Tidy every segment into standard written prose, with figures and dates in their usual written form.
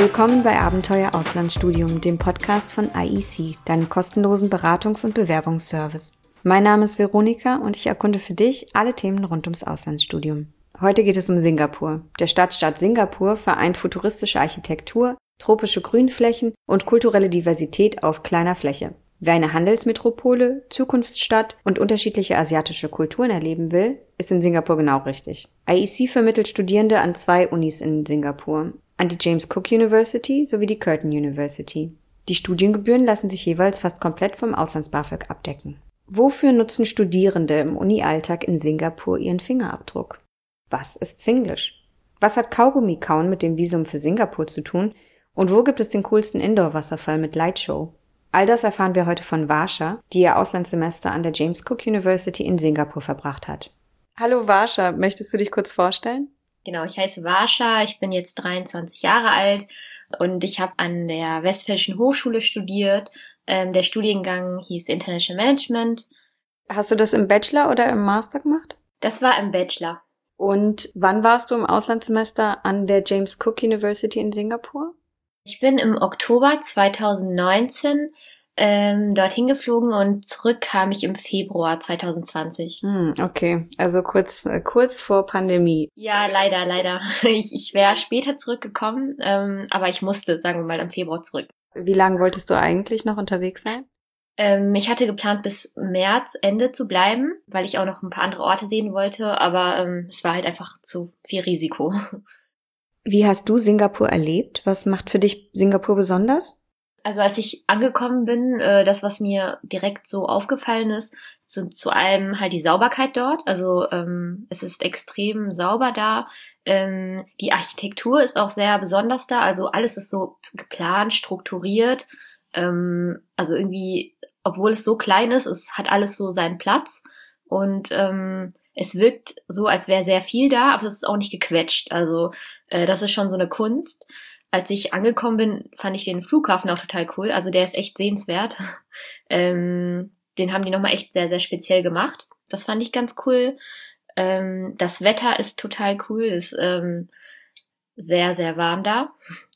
Willkommen bei Abenteuer Auslandsstudium, dem Podcast von IEC, deinem kostenlosen Beratungs- und Bewerbungsservice. Mein Name ist Veronika und ich erkunde für dich alle Themen rund ums Auslandsstudium. Heute geht es um Singapur. Der Stadtstaat Singapur vereint futuristische Architektur, tropische Grünflächen und kulturelle Diversität auf kleiner Fläche. Wer eine Handelsmetropole, Zukunftsstadt und unterschiedliche asiatische Kulturen erleben will, ist in Singapur genau richtig. IEC vermittelt Studierende an 2 Unis in Singapur, an die James Cook University sowie die Curtin University. Die Studiengebühren lassen sich jeweils fast komplett vom Auslands-BAföG abdecken. Wofür nutzen Studierende im Uni-Alltag in Singapur ihren Fingerabdruck? Was ist Singlish? Was hat Kaugummi-Kauen mit dem Visum für Singapur zu tun? Und wo gibt es den coolsten Indoor-Wasserfall mit Lightshow? All das erfahren wir heute von Varsha, die ihr Auslandssemester an der James Cook University in Singapur verbracht hat. Hallo Varsha, möchtest du dich kurz vorstellen? Genau, ich heiße Varsha, ich bin jetzt 23 Jahre alt und ich habe an der Westfälischen Hochschule studiert. Der Studiengang hieß International Management. Hast du das im Bachelor oder im Master gemacht? Das war im Bachelor. Und wann warst du im Auslandssemester an der James Cook University in Singapur? Ich bin im Oktober 2019 dorthin geflogen und zurück kam ich im Februar 2020. Okay, also kurz vor Pandemie. Ja, leider. Ich wäre später zurückgekommen, aber ich musste, sagen wir mal, im Februar zurück. Wie lange wolltest du eigentlich noch unterwegs sein? Ich hatte geplant, bis März, Ende zu bleiben, weil ich auch noch ein paar andere Orte sehen wollte, aber es war halt einfach zu viel Risiko. Wie hast du Singapur erlebt? Was macht für dich Singapur besonders? Also als ich angekommen bin, das, was mir direkt so aufgefallen ist, sind zu allem halt die Sauberkeit dort. Also es ist extrem sauber da. Die Architektur ist auch sehr besonders da. Also alles ist so geplant, strukturiert. Also irgendwie, obwohl es so klein ist, es hat alles so seinen Platz. Und es wirkt so, als wäre sehr viel da, aber es ist auch nicht gequetscht. Also das ist schon so eine Kunst. Als ich angekommen bin, fand ich den Flughafen auch total cool. Also der ist echt sehenswert. Den haben die nochmal echt sehr, sehr speziell gemacht. Das fand ich ganz cool. Das Wetter ist total cool. Ist sehr, sehr warm da.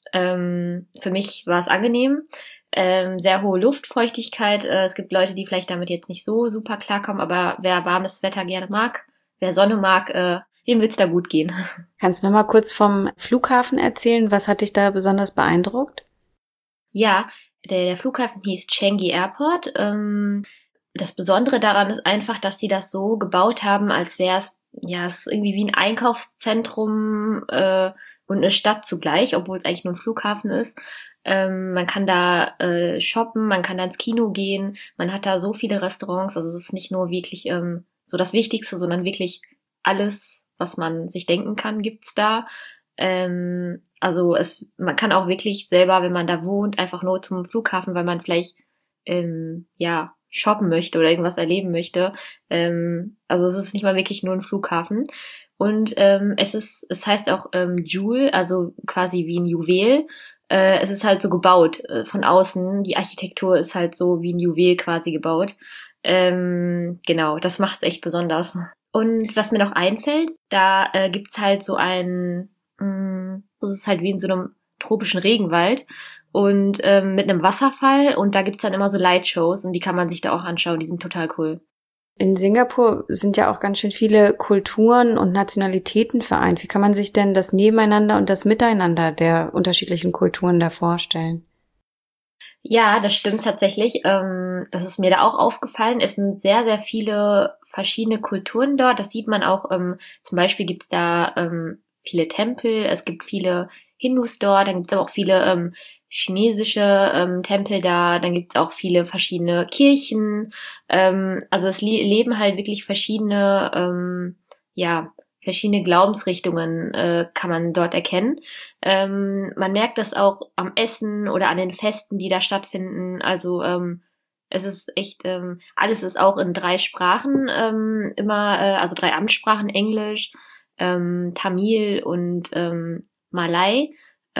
Für mich war es angenehm. Sehr hohe Luftfeuchtigkeit. Es gibt Leute, die vielleicht damit jetzt nicht so super klarkommen, aber wer warmes Wetter gerne mag, wer Sonne mag, dem wird's da gut gehen. Kannst du noch mal kurz vom Flughafen erzählen? Was hat dich da besonders beeindruckt? Ja, der Flughafen hieß Changi Airport. Das Besondere daran ist einfach, dass sie das so gebaut haben, als wäre es, ja, es ist irgendwie wie ein Einkaufszentrum und eine Stadt zugleich, obwohl es eigentlich nur ein Flughafen ist. Man kann da shoppen, man kann da ins Kino gehen, man hat da so viele Restaurants, also es ist nicht nur wirklich so das Wichtigste, sondern wirklich alles, was man sich denken kann, gibt's da. Also man kann auch wirklich selber, wenn man da wohnt, einfach nur zum Flughafen, weil man vielleicht shoppen möchte oder irgendwas erleben möchte. Also es ist nicht mal wirklich nur ein Flughafen. Und es heißt auch Jewel, also quasi wie ein Juwel. Es ist halt so gebaut von außen. Die Architektur ist halt so wie ein Juwel quasi gebaut. Genau, das macht's echt besonders. Und was mir noch einfällt, da gibt's halt so das ist halt wie in so einem tropischen Regenwald und mit einem Wasserfall und da gibt's dann immer so Lightshows und die kann man sich da auch anschauen, die sind total cool. In Singapur sind ja auch ganz schön viele Kulturen und Nationalitäten vereint. Wie kann man sich denn das Nebeneinander und das Miteinander der unterschiedlichen Kulturen da vorstellen? Ja, das stimmt tatsächlich. Das ist mir da auch aufgefallen. Es sind sehr, sehr viele verschiedene Kulturen dort. Das sieht man auch. Zum Beispiel gibt's da viele Tempel. Es gibt viele Hindus dort. Dann gibt's aber auch viele chinesische Tempel da. Dann gibt's auch viele verschiedene Kirchen. Also es leben halt wirklich verschiedene Glaubensrichtungen kann man dort erkennen. Man merkt das auch am Essen oder an den Festen, die da stattfinden. Also es ist echt, alles ist auch in 3 Sprachen also 3 Amtssprachen, Englisch, Tamil und Malay.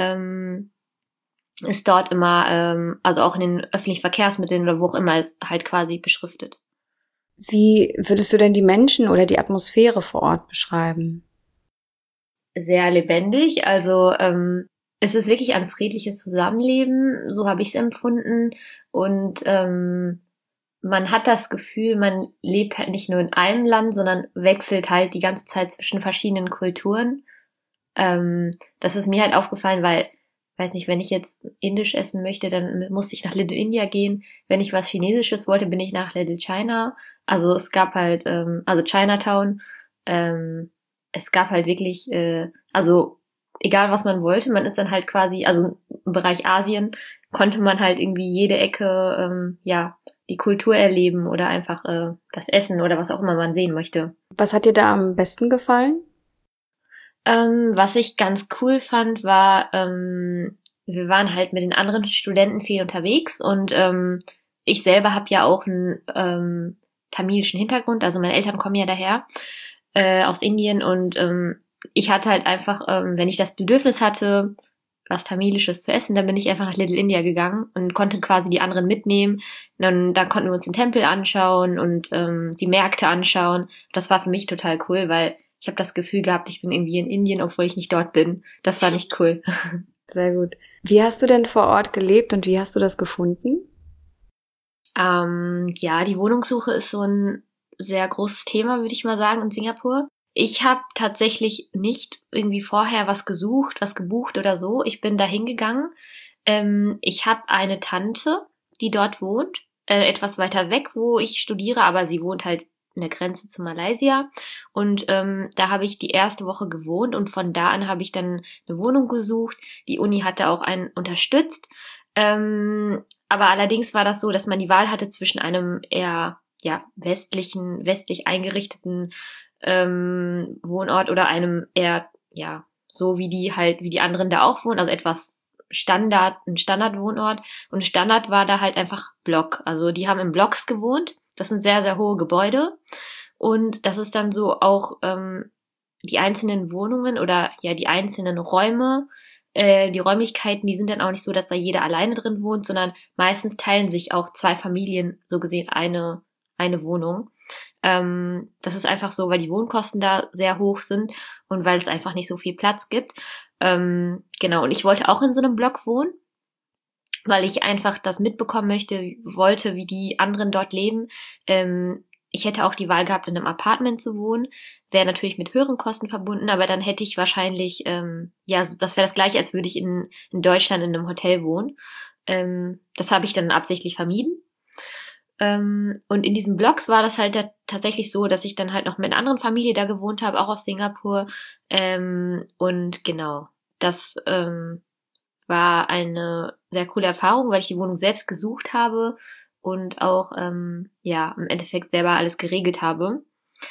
Ist dort immer, also auch in den öffentlichen Verkehrsmitteln oder wo auch immer, ist halt quasi beschriftet. Wie würdest du denn die Menschen oder die Atmosphäre vor Ort beschreiben? Sehr lebendig, also es ist wirklich ein friedliches Zusammenleben, so habe ich es empfunden. Und man hat das Gefühl, man lebt halt nicht nur in einem Land, sondern wechselt halt die ganze Zeit zwischen verschiedenen Kulturen. Das ist mir halt aufgefallen, weil, weiß nicht, wenn ich jetzt Indisch essen möchte, dann musste ich nach Little India gehen. Wenn ich was Chinesisches wollte, bin ich nach Little China. Also es gab halt, also Chinatown. Es gab halt wirklich, also egal was man wollte, man ist dann halt quasi, also im Bereich Asien konnte man halt irgendwie jede Ecke, ja, die Kultur erleben oder einfach das Essen oder was auch immer man sehen möchte. Was hat dir da am besten gefallen? Was ich ganz cool fand, war, wir waren halt mit den anderen Studenten viel unterwegs und ich selber habe ja auch einen tamilischen Hintergrund, also meine Eltern kommen ja daher aus Indien und ich hatte halt einfach, wenn ich das Bedürfnis hatte, was Tamilisches zu essen, dann bin ich einfach nach Little India gegangen und konnte quasi die anderen mitnehmen. Und dann konnten wir uns den Tempel anschauen und die Märkte anschauen. Das war für mich total cool, weil ich habe das Gefühl gehabt, ich bin irgendwie in Indien, obwohl ich nicht dort bin. Das war nicht cool. Sehr gut. Wie hast du denn vor Ort gelebt und wie hast du das gefunden? Ja, die Wohnungssuche ist so ein sehr großes Thema, würde ich mal sagen, in Singapur. Ich habe tatsächlich nicht irgendwie vorher was gesucht, was gebucht oder so. Ich bin da hingegangen. Ich habe eine Tante, die dort wohnt, etwas weiter weg, wo ich studiere, aber sie wohnt halt in der Grenze zu Malaysia. Und da habe ich die erste Woche gewohnt und von da an habe ich dann eine Wohnung gesucht. Die Uni hatte auch einen unterstützt. Aber allerdings war das so, dass man die Wahl hatte zwischen einem eher ja westlich eingerichteten Wohnort oder einem eher ja so wie die anderen da auch wohnen, also etwas ein Standardwohnort. Und Standard war da halt einfach Block. Also die haben in Blocks gewohnt. Das sind sehr, sehr hohe Gebäude. Und das ist dann so auch die einzelnen Wohnungen oder ja die einzelnen Räume, die Räumlichkeiten, die sind dann auch nicht so, dass da jeder alleine drin wohnt, sondern meistens teilen sich auch zwei Familien so gesehen eine Wohnung. Das ist einfach so, weil die Wohnkosten da sehr hoch sind und weil es einfach nicht so viel Platz gibt. Genau, und ich wollte auch in so einem Block wohnen, weil ich einfach das mitbekommen wollte, wie die anderen dort leben. Ich hätte auch die Wahl gehabt, in einem Apartment zu wohnen. Wäre natürlich mit höheren Kosten verbunden, aber dann hätte ich wahrscheinlich, ja, das wäre das gleiche, als würde ich in Deutschland in einem Hotel wohnen. Das habe ich dann absichtlich vermieden. Und in diesen Blocks war das halt tatsächlich so, dass ich dann halt noch mit einer anderen Familie da gewohnt habe, auch aus Singapur. Und genau, das war eine sehr coole Erfahrung, weil ich die Wohnung selbst gesucht habe und auch ja im Endeffekt selber alles geregelt habe.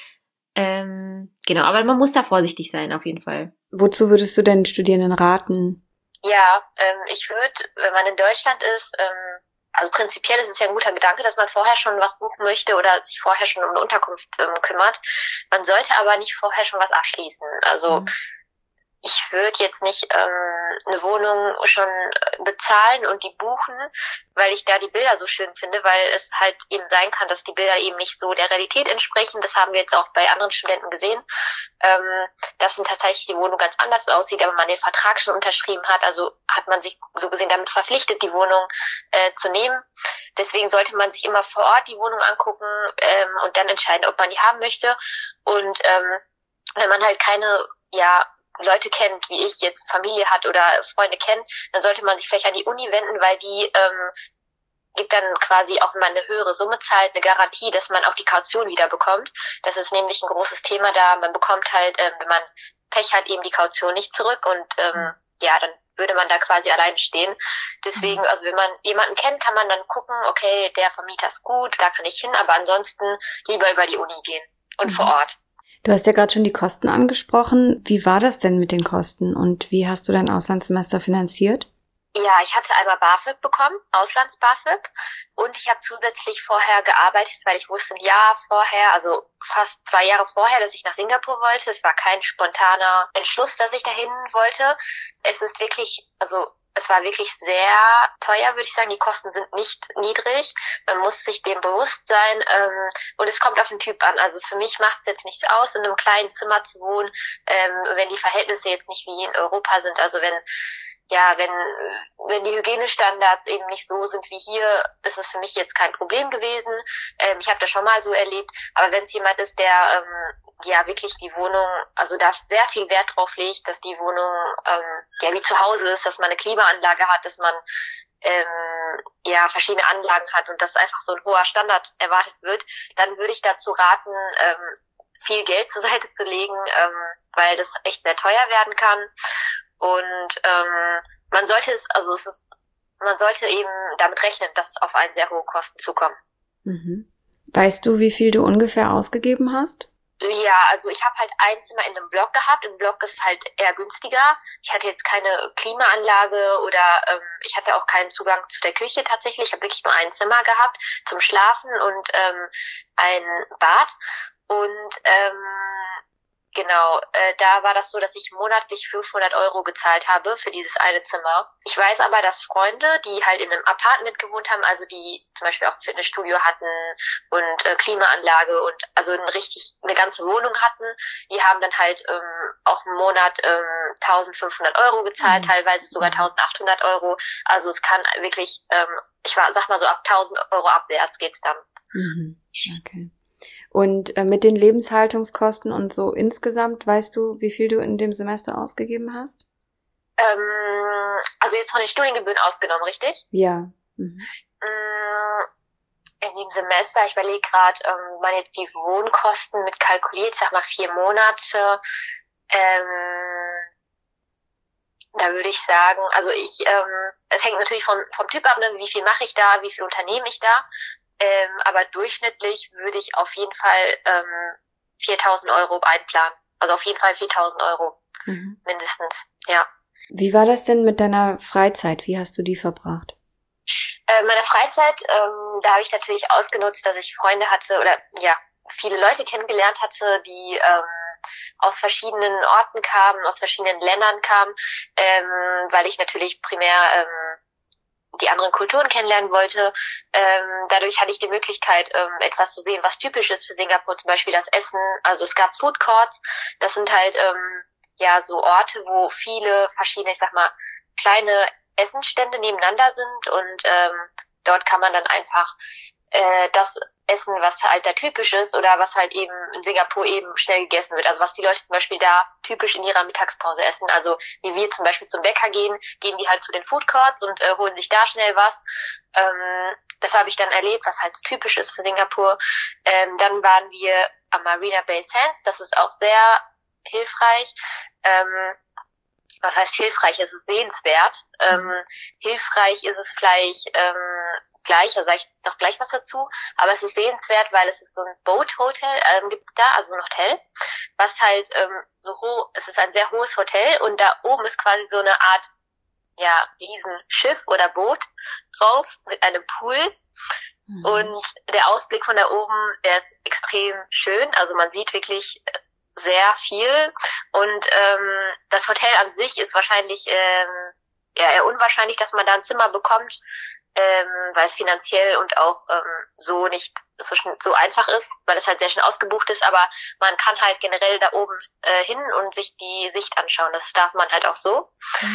Genau, aber man muss da vorsichtig sein, auf jeden Fall. Wozu würdest du denn Studierenden raten? Ja, ich würde, wenn man in Deutschland ist, also prinzipiell ist es ja ein guter Gedanke, dass man vorher schon was buchen möchte oder sich vorher schon um eine Unterkunft kümmert. Man sollte aber nicht vorher schon was abschließen. Also ich würde jetzt nicht eine Wohnung schon bezahlen und die buchen, weil ich da die Bilder so schön finde, weil es halt eben sein kann, dass die Bilder eben nicht so der Realität entsprechen. Das haben wir jetzt auch bei anderen Studenten gesehen, dass dann tatsächlich die Wohnung ganz anders aussieht, aber man den Vertrag schon unterschrieben hat. Also hat man sich so gesehen damit verpflichtet, die Wohnung zu nehmen. Deswegen sollte man sich immer vor Ort die Wohnung angucken und dann entscheiden, ob man die haben möchte. Und wenn man halt keine, ja, Leute kennt, wie ich jetzt Familie hat oder Freunde kennt, dann sollte man sich vielleicht an die Uni wenden, weil die gibt dann quasi auch, wenn man eine höhere Summe zahlt, eine Garantie, dass man auch die Kaution wieder bekommt. Das ist nämlich ein großes Thema da. Man bekommt halt, wenn man Pech hat, eben die Kaution nicht zurück und ja, dann würde man da quasi allein stehen. Deswegen, also wenn man jemanden kennt, kann man dann gucken, okay, der Vermieter ist gut, da kann ich hin, aber ansonsten lieber über die Uni gehen und vor Ort. Du hast ja gerade schon die Kosten angesprochen. Wie war das denn mit den Kosten und wie hast du dein Auslandssemester finanziert? Ja, ich hatte einmal BAföG bekommen, Auslands-BAföG, und ich habe zusätzlich vorher gearbeitet, weil ich wusste ein Jahr vorher, also fast 2 Jahre vorher, dass ich nach Singapur wollte. Es war kein spontaner Entschluss, dass ich dahin wollte. Es ist wirklich, also es war wirklich sehr teuer, würde ich sagen. Die Kosten sind nicht niedrig. Man muss sich dem bewusst sein. Und es kommt auf den Typ an. Also für mich macht es jetzt nichts aus, in einem kleinen Zimmer zu wohnen, wenn die Verhältnisse jetzt nicht wie in Europa sind. Also wenn ja, wenn die Hygienestandards eben nicht so sind wie hier, ist es für mich jetzt kein Problem gewesen. Ich habe das schon mal so erlebt. Aber wenn es jemand ist, der ja wirklich die Wohnung, also da sehr viel Wert drauf legt, dass die Wohnung ja wie zu Hause ist, dass man eine Klimaanlage hat, dass man ja verschiedene Anlagen hat und dass einfach so ein hoher Standard erwartet wird, dann würde ich dazu raten, viel Geld zur Seite zu legen, weil das echt sehr teuer werden kann. Und man sollte eben damit rechnen, dass auf einen sehr hohe Kosten zukommen. Mhm. Weißt du, wie viel du ungefähr ausgegeben hast? Ja, also ich habe halt ein Zimmer in einem Block gehabt. Im Block ist halt eher günstiger. Ich hatte jetzt keine Klimaanlage oder ich hatte auch keinen Zugang zu der Küche tatsächlich. Ich habe wirklich nur ein Zimmer gehabt zum Schlafen und ein Bad. Und genau, da war das so, dass ich monatlich 500 € gezahlt habe für dieses eine Zimmer. Ich weiß aber, dass Freunde, die halt in einem Apartment gewohnt haben, also die zum Beispiel auch ein Fitnessstudio hatten und Klimaanlage und also eine ganze Wohnung hatten, die haben dann halt auch im Monat 1.500 € gezahlt, teilweise sogar 1.800 €. Also es kann wirklich, sag mal so ab 1.000 € abwärts geht's dann. Mhm. Okay. Und mit den Lebenshaltungskosten und so insgesamt, weißt du, wie viel du in dem Semester ausgegeben hast? Also jetzt von den Studiengebühren ausgenommen, richtig? Ja. Mhm. In dem Semester, ich überlege gerade, man jetzt die Wohnkosten mit kalkuliert, sag mal 4 Monate, da würde ich sagen, also es hängt natürlich vom Typ ab, ne? Wie viel mache ich da, wie viel unternehme ich da. Aber durchschnittlich würde ich auf jeden Fall 4.000 € einplanen. Also auf jeden Fall 4.000 € mindestens, ja. Wie war das denn mit deiner Freizeit? Wie hast du die verbracht? Meine Freizeit, da habe ich natürlich ausgenutzt, dass ich Freunde hatte oder ja viele Leute kennengelernt hatte, die aus verschiedenen Orten kamen, aus verschiedenen Ländern kamen, weil ich natürlich primär die anderen Kulturen kennenlernen wollte. Dadurch hatte ich die Möglichkeit, etwas zu sehen, was typisch ist für Singapur, zum Beispiel das Essen. Also es gab Food Courts, das sind halt ja so Orte, wo viele verschiedene, ich sag mal, kleine Essensstände nebeneinander sind und dort kann man dann einfach das essen, was halt da typisch ist oder was halt eben in Singapur eben schnell gegessen wird. Also was die Leute zum Beispiel da typisch in ihrer Mittagspause essen. Also wie wir zum Beispiel zum Bäcker gehen die halt zu den Food Courts und holen sich da schnell was. Das habe ich dann erlebt, was halt typisch ist für Singapur. Dann waren wir am Marina Bay Sands. Das ist auch sehr hilfreich. Was heißt hilfreich? Es ist sehenswert. Hilfreich ist es vielleicht gleich, da sage ich noch gleich was dazu, aber es ist sehenswert, weil es ist so ein Boat-Hotel, gibt es da, also ein Hotel, was halt so hoch, es ist ein sehr hohes Hotel und da oben ist quasi so eine Art, ja, Riesenschiff oder Boot drauf mit einem Pool und der Ausblick von da oben, der ist extrem schön, also man sieht wirklich sehr viel und das Hotel an sich ist wahrscheinlich eher unwahrscheinlich, dass man da ein Zimmer bekommt, weil es finanziell und auch so nicht so einfach ist, weil es halt sehr schön ausgebucht ist, aber man kann halt generell da oben hin und sich die Sicht anschauen. Das darf man halt auch so.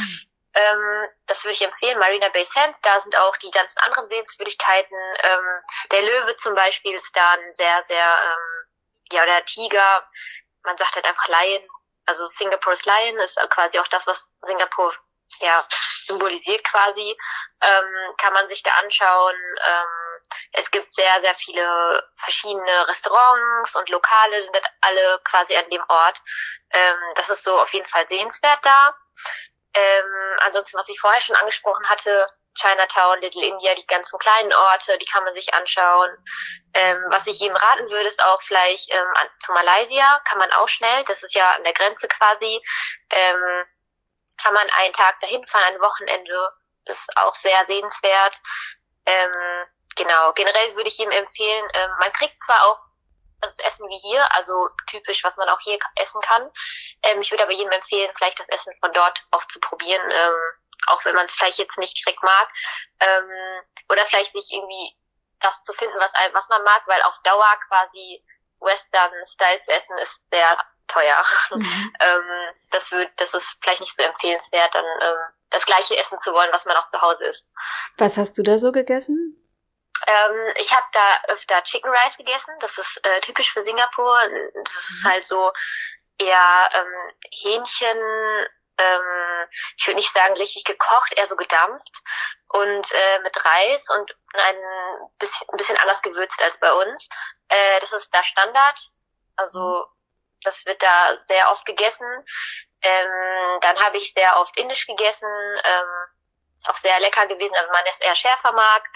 Das würde ich empfehlen. Marina Bay Sands, da sind auch die ganzen anderen Sehenswürdigkeiten. Der Löwe zum Beispiel ist da ein sehr, sehr, oder der Tiger, man sagt halt einfach Lion. Also Singapore's Lion ist quasi auch das, was Singapur symbolisiert quasi, kann man sich da anschauen. Es gibt sehr, sehr viele verschiedene Restaurants und Lokale, sind alle quasi an dem Ort. Das ist so auf jeden Fall sehenswert da. Ansonsten, was ich vorher schon angesprochen hatte, Chinatown, Little India, die ganzen kleinen Orte, die kann man sich anschauen. Was ich jedem raten würde, ist auch vielleicht zu Malaysia, kann man auch schnell, das ist ja an der Grenze quasi, kann man einen Tag dahin fahren, ein Wochenende, ist auch sehr sehenswert. Genau, generell würde ich jedem empfehlen, man kriegt zwar auch das Essen wie hier, also typisch, was man auch hier essen kann. Ich würde aber jedem empfehlen, vielleicht das Essen von dort auch zu probieren, auch wenn man es vielleicht jetzt nicht direkt mag. Oder vielleicht sich irgendwie das zu finden, was man mag, weil auf Dauer quasi Western-Style zu essen ist sehr teuer. Das ist vielleicht nicht so empfehlenswert, dann das Gleiche essen zu wollen, was man auch zu Hause isst. Was hast du da so gegessen? Ich habe da öfter Chicken Rice gegessen. Das ist typisch für Singapur. Das ist halt so eher Hähnchen, ich würde nicht sagen richtig gekocht, eher so gedampft und mit Reis und ein bisschen anders gewürzt als bei uns. Das ist da Standard. Also das wird da sehr oft gegessen. Dann habe ich sehr oft indisch gegessen. Ist auch sehr lecker gewesen, aber man es eher schärfer mag.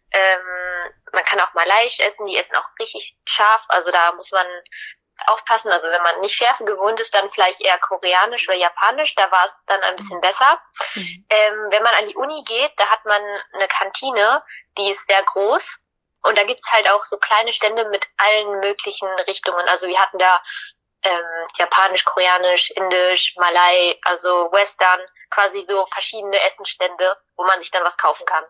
Man kann auch Malaiisch essen, die essen auch richtig scharf, also da muss man aufpassen, also wenn man nicht Schärfe gewohnt ist, dann vielleicht eher koreanisch oder japanisch, da war es dann ein bisschen besser. Wenn man an die Uni geht, da hat man eine Kantine, die ist sehr groß und da gibt's halt auch so kleine Stände mit allen möglichen Richtungen, also wir hatten da Japanisch, Koreanisch, Indisch, Malai, also Western, quasi so verschiedene Essensstände, wo man sich dann was kaufen kann.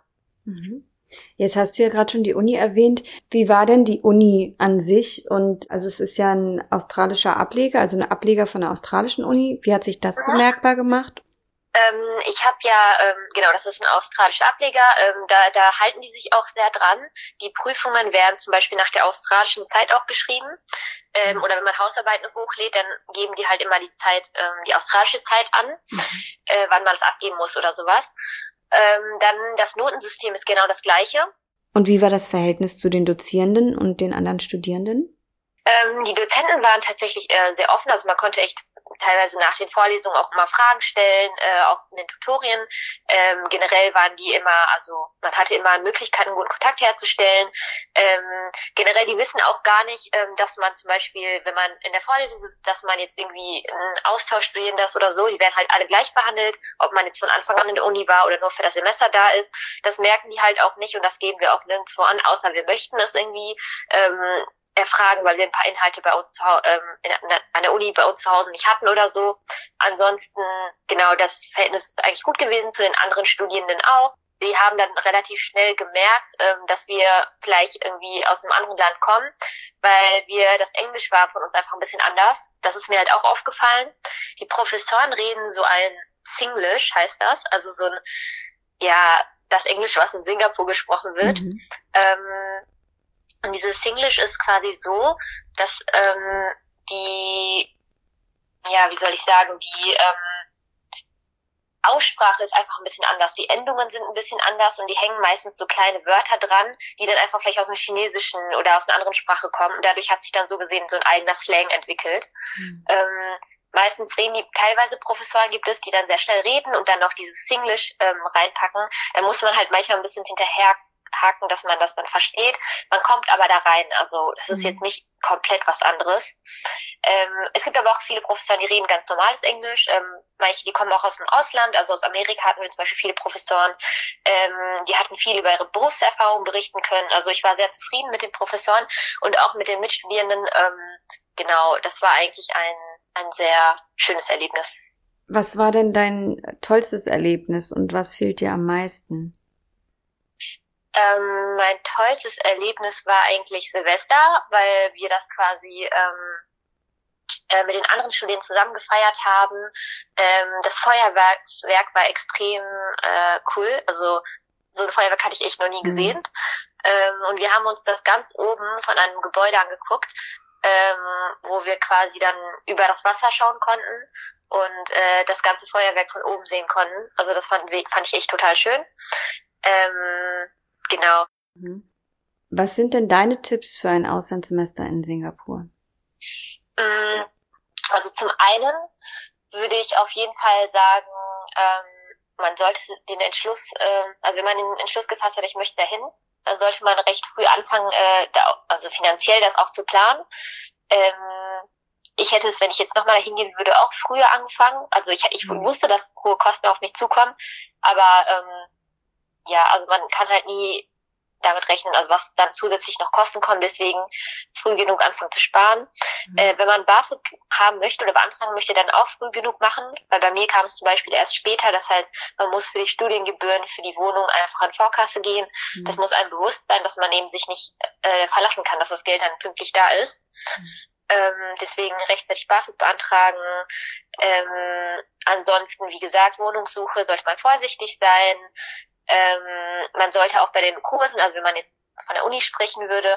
Jetzt hast du ja gerade schon die Uni erwähnt. Wie war denn die Uni an sich? Und also es ist ja ein australischer Ableger, also eine Ableger von der australischen Uni. Wie hat sich das bemerkbar gemacht? Ich habe ja, genau, das ist ein australischer Ableger, da halten die sich auch sehr dran. Die Prüfungen werden zum Beispiel nach der australischen Zeit auch geschrieben. Oder wenn man Hausarbeiten hochlädt, dann geben die halt immer die Zeit, die australische Zeit an, wann man es abgeben muss oder sowas. Dann das Notensystem ist genau das gleiche. Und wie war das Verhältnis zu den Dozierenden und den anderen Studierenden? Die Dozenten waren tatsächlich sehr offen, also man konnte echt teilweise nach den Vorlesungen auch immer Fragen stellen, auch in den Tutorien. Generell waren die immer, also man hatte immer Möglichkeiten, guten Kontakt herzustellen. Generell, die wissen auch gar nicht, dass man zum Beispiel, wenn man in der Vorlesung sitzt, dass man jetzt irgendwie einen Austausch studieren lässt oder so, die werden halt alle gleich behandelt, ob man jetzt von Anfang an in der Uni war oder nur für das Semester da ist. Das merken die halt auch nicht und das geben wir auch nirgendwo an, außer wir möchten es irgendwie erfragen, weil wir ein paar Inhalte bei uns an der Uni bei uns zu Hause nicht hatten oder so. Ansonsten, genau, das Verhältnis ist eigentlich gut gewesen zu den anderen Studierenden auch. Die haben dann relativ schnell gemerkt, dass wir vielleicht irgendwie aus einem anderen Land kommen, weil das Englisch war von uns einfach ein bisschen anders. Das ist mir halt auch aufgefallen. Die Professoren reden so ein Singlish, heißt das, also so ein, ja, das Englisch, was in Singapur gesprochen wird. Und dieses Singlish ist quasi so, dass die Aussprache ist einfach ein bisschen anders. Die Endungen sind ein bisschen anders und die hängen meistens so kleine Wörter dran, die dann einfach vielleicht aus dem Chinesischen oder aus einer anderen Sprache kommen. Und dadurch hat sich dann so gesehen so ein eigener Slang entwickelt. Meistens teilweise Professoren gibt es, die dann sehr schnell reden und dann noch dieses Singlish reinpacken. Da muss man halt manchmal ein bisschen hinterherhaken, dass man das dann versteht. Man kommt aber da rein, also das ist jetzt nicht komplett was anderes. Es gibt aber auch viele Professoren, die reden ganz normales Englisch. Manche, die kommen auch aus dem Ausland, also aus Amerika hatten wir zum Beispiel viele Professoren, die hatten viel über ihre Berufserfahrung berichten können. Also ich war sehr zufrieden mit den Professoren und auch mit den Mitstudierenden. Genau, das war eigentlich ein sehr schönes Erlebnis. Was war denn dein tollstes Erlebnis und was fehlt dir am meisten? Mein tollstes Erlebnis war eigentlich Silvester, weil wir das quasi mit den anderen Studenten zusammen gefeiert haben. Das Feuerwerk war extrem cool, also so ein Feuerwerk hatte ich echt noch nie gesehen. Und wir haben uns das ganz oben von einem Gebäude angeguckt, wo wir quasi dann über das Wasser schauen konnten und das ganze Feuerwerk von oben sehen konnten. Also das fand ich echt total schön. Genau. Was sind denn deine Tipps für ein Auslandssemester in Singapur? Also zum einen würde ich auf jeden Fall sagen, man sollte den Entschluss, also wenn man den Entschluss gefasst hat, ich möchte dahin, dann sollte man recht früh anfangen, also finanziell das auch zu planen. Ich hätte es, wenn ich jetzt nochmal dahin gehen würde, auch früher angefangen. Also ich wusste, dass hohe Kosten auf mich zukommen, aber also man kann halt nie damit rechnen, also was dann zusätzlich noch Kosten kommen, deswegen früh genug anfangen zu sparen. Wenn man BAföG haben möchte oder beantragen möchte, dann auch früh genug machen, weil bei mir kam es zum Beispiel erst später, das heißt, man muss für die Studiengebühren, für die Wohnung einfach an Vorkasse gehen. Das muss einem bewusst sein, dass man eben sich nicht verlassen kann, dass das Geld dann pünktlich da ist. Deswegen rechtzeitig BAföG beantragen. Ansonsten, wie gesagt, Wohnungssuche sollte man vorsichtig sein. Man sollte auch bei den Kursen, also wenn man jetzt von der Uni sprechen würde,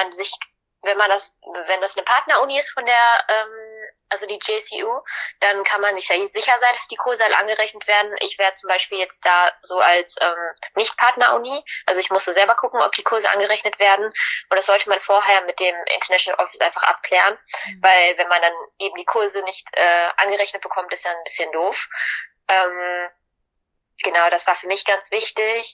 wenn das eine Partneruni ist von der, also die JCU, dann kann man sich ja sicher sein, dass die Kurse halt angerechnet werden. Ich wäre zum Beispiel jetzt da so als Nicht-Partner-Uni, also ich musste selber gucken, ob die Kurse angerechnet werden, und das sollte man vorher mit dem International Office einfach abklären, weil wenn man dann eben die Kurse nicht angerechnet bekommt, ist ja ein bisschen doof. Genau, das war für mich ganz wichtig.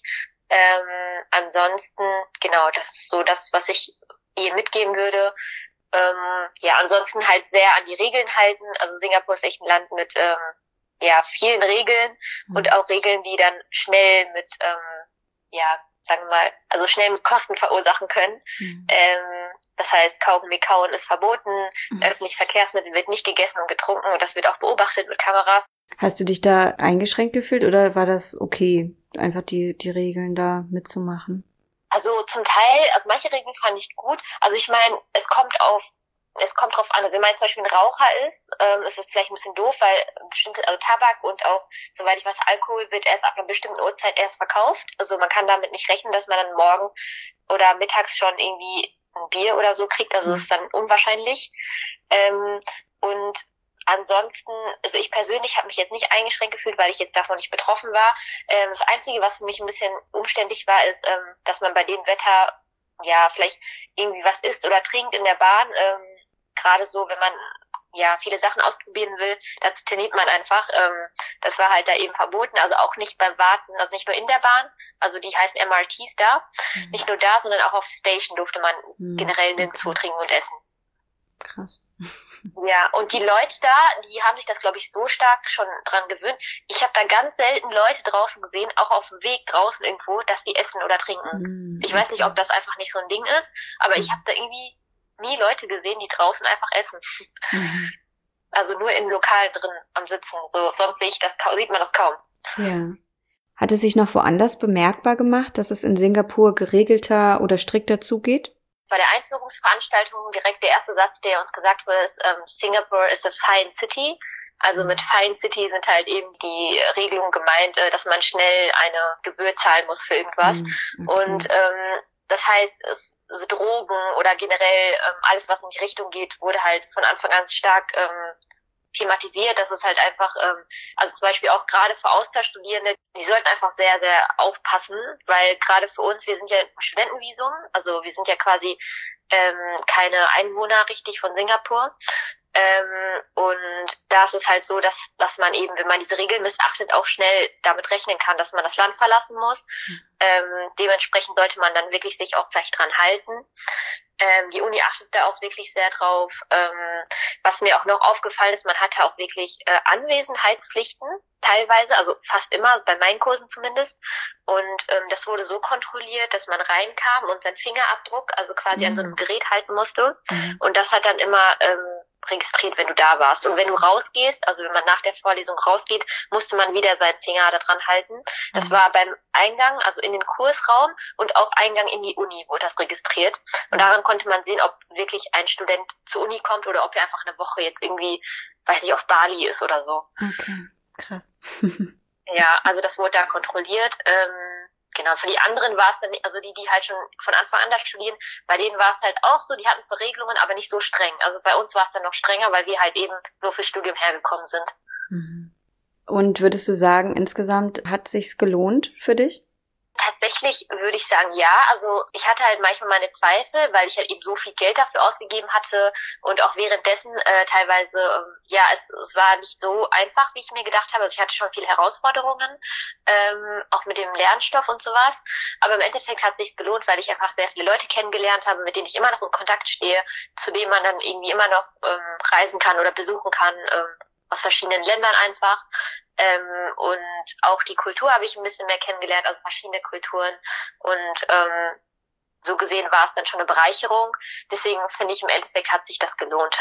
Ansonsten, genau, das ist so das, was ich Ihnen mitgeben würde. Ansonsten halt sehr an die Regeln halten. Also Singapur ist echt ein Land mit vielen Regeln und auch Regeln, die dann schnell mit sagen wir mal, also schnell mit Kosten verursachen können. Das heißt, Kaugummi kauen ist verboten, öffentliche Verkehrsmittel wird nicht gegessen und getrunken, und das wird auch beobachtet mit Kameras. Hast du dich da eingeschränkt gefühlt oder war das okay, einfach die Regeln da mitzumachen? Also zum Teil, also manche Regeln fand ich gut. Also ich meine, es kommt drauf an. Also wenn man zum Beispiel ein Raucher ist es vielleicht ein bisschen doof, weil also Tabak und auch, soweit ich weiß, Alkohol wird erst ab einer bestimmten Uhrzeit erst verkauft. Also man kann damit nicht rechnen, dass man dann morgens oder mittags schon irgendwie ein Bier oder so kriegt. Also das ist dann unwahrscheinlich. Und ansonsten, also ich persönlich habe mich jetzt nicht eingeschränkt gefühlt, weil ich jetzt davon nicht betroffen war. Das Einzige, was für mich ein bisschen umständlich war, ist, dass man bei dem Wetter vielleicht irgendwie was isst oder trinkt in der Bahn. Gerade so, wenn man viele Sachen ausprobieren will, dazu trainiert man einfach. Das war halt da eben verboten, also auch nicht beim Warten, also nicht nur in der Bahn, also die heißen MRTs da, nicht nur da, sondern auch auf Station durfte man generell nirgendwo trinken und essen. Krass. Ja, und die Leute da, die haben sich das, glaube ich, so stark schon dran gewöhnt. Ich habe da ganz selten Leute draußen gesehen, auch auf dem Weg draußen irgendwo, dass die essen oder trinken. Ich weiß nicht, ob das einfach nicht so ein Ding ist, aber ich habe da irgendwie nie Leute gesehen, die draußen einfach essen. Also nur in Lokalen drin am Sitzen. So, sonst sieht man das kaum. Ja. Hat es sich noch woanders bemerkbar gemacht, dass es in Singapur geregelter oder strikter zugeht? Bei der Einführungsveranstaltung direkt der erste Satz, der uns gesagt wurde, ist, Singapore is a fine city. Also mit fine city sind halt eben die Regelungen gemeint, dass man schnell eine Gebühr zahlen muss für irgendwas. Und das heißt, so Drogen oder generell alles, was in die Richtung geht, wurde halt von Anfang an stark thematisiert. Das ist halt einfach, also zum Beispiel auch gerade für Austauschstudierende, die sollten einfach sehr, sehr aufpassen, weil gerade für uns, wir sind ja im Studentenvisum, also wir sind ja quasi keine Einwohner richtig von Singapur. Und da ist es halt so, dass man eben, wenn man diese Regeln missachtet, auch schnell damit rechnen kann, dass man das Land verlassen muss. Dementsprechend sollte man dann wirklich sich auch gleich dran halten. Die Uni achtet da auch wirklich sehr drauf. Was mir auch noch aufgefallen ist, man hatte auch wirklich Anwesenheitspflichten, teilweise, also fast immer, bei meinen Kursen zumindest. Und das wurde so kontrolliert, dass man reinkam und seinen Fingerabdruck, also quasi an so einem Gerät halten musste. Und das hat dann immer registriert, wenn du da warst. Und wenn du rausgehst, also wenn man nach der Vorlesung rausgeht, musste man wieder seinen Finger da dran halten. Das war beim Eingang, also in den Kursraum, und auch Eingang in die Uni wurde das registriert. Und daran konnte man sehen, ob wirklich ein Student zur Uni kommt oder ob er einfach eine Woche jetzt irgendwie, weiß nicht, auf Bali ist oder so. Okay, krass. Ja, also das wurde da kontrolliert. Genau, für die anderen war es dann, also die halt schon von Anfang an da studieren, bei denen war es halt auch so, die hatten zwar Regelungen, aber nicht so streng. Also bei uns war es dann noch strenger, weil wir halt eben nur fürs Studium hergekommen sind. Und würdest du sagen, insgesamt hat sich's gelohnt für dich? Tatsächlich würde ich sagen, ja. Also ich hatte halt manchmal meine Zweifel, weil ich halt eben so viel Geld dafür ausgegeben hatte und auch währenddessen teilweise, es war nicht so einfach, wie ich mir gedacht habe. Also ich hatte schon viele Herausforderungen, auch mit dem Lernstoff und sowas. Aber im Endeffekt hat es sich gelohnt, weil ich einfach sehr viele Leute kennengelernt habe, mit denen ich immer noch in Kontakt stehe, zu denen man dann irgendwie immer noch reisen kann oder besuchen kann, aus verschiedenen Ländern einfach. Und auch die Kultur habe ich ein bisschen mehr kennengelernt, also verschiedene Kulturen. Und so gesehen war es dann schon eine Bereicherung. Deswegen finde ich, im Endeffekt hat sich das gelohnt.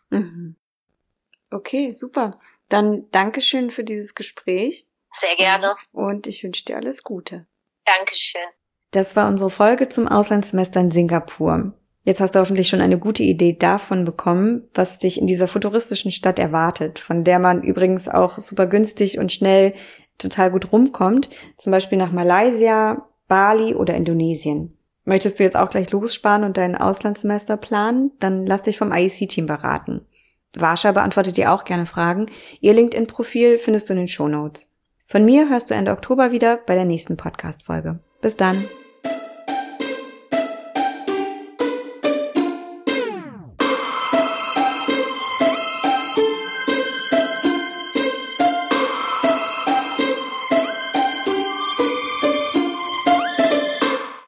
Okay, super. Dann Dankeschön für dieses Gespräch. Sehr gerne. Und ich wünsche dir alles Gute. Dankeschön. Das war unsere Folge zum Auslandssemester in Singapur. Jetzt hast du hoffentlich schon eine gute Idee davon bekommen, was dich in dieser futuristischen Stadt erwartet, von der man übrigens auch super günstig und schnell total gut rumkommt, zum Beispiel nach Malaysia, Bali oder Indonesien. Möchtest du jetzt auch gleich lossparen und dein Auslandssemester planen? Dann lass dich vom IEC-Team beraten. Varsha beantwortet dir auch gerne Fragen. Ihr LinkedIn-Profil findest du in den Shownotes. Von mir hörst du Ende Oktober wieder bei der nächsten Podcast-Folge. Bis dann!